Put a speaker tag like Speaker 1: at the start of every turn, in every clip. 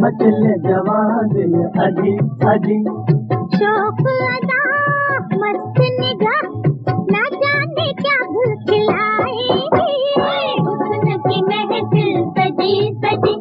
Speaker 1: मचले जवान दिल अजी अजी।
Speaker 2: शौक अदा मस्त निगाह ना जाने क्या भूल खिलाएगी, हुस्न की महफिल सजी सजी।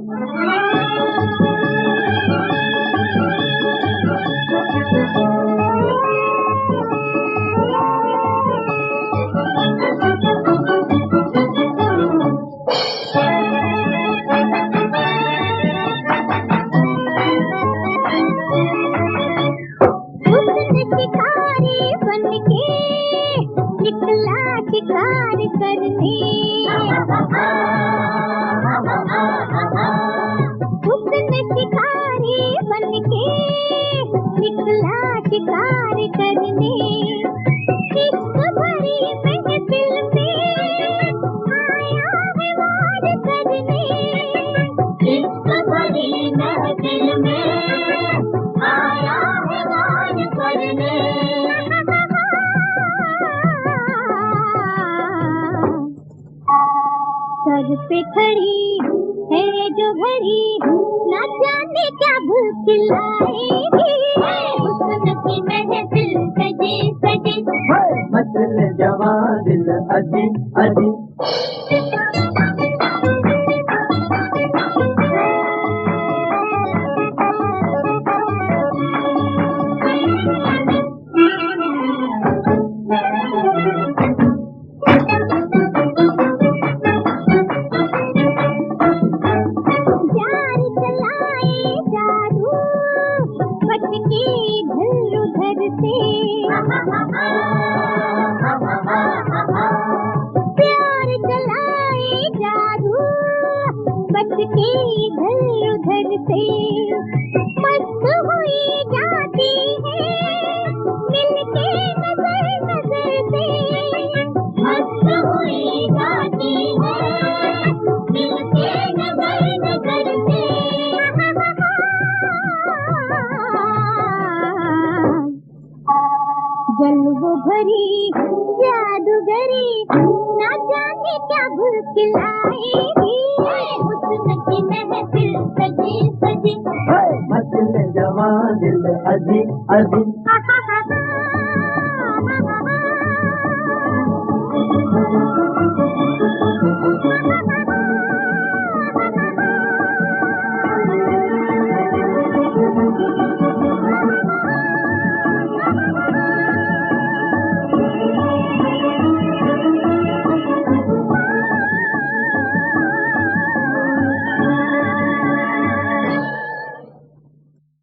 Speaker 2: शिकारी बनके निकला शिकार करने, हुस्न शिकारी बनके निकला शिकार करने। इश्क भरी महफिल में आया है वार करने, इश्क भरी महफिल में आया है वार करने। सर पे खड़ी है जो घड़ी ना जाने क्या भूल खिलाएगी, हुस्न की महफिल सजी सजी।
Speaker 1: मचले जवान दिल अजी अजी।
Speaker 2: भटके इधर उधर से प्यार चलाए जादू, भटके इधर उधर से। मस्त हुई जाती है मिलके नजर नजर से, मस्त हुई जाती है मिलके नजर नजर से। जल्वों भरी जादूगरी ना जाने क्या भूल खिलाएगी, हुस्न की महफिल सजी सजी।
Speaker 1: मचले जवान दिल अजी अजी।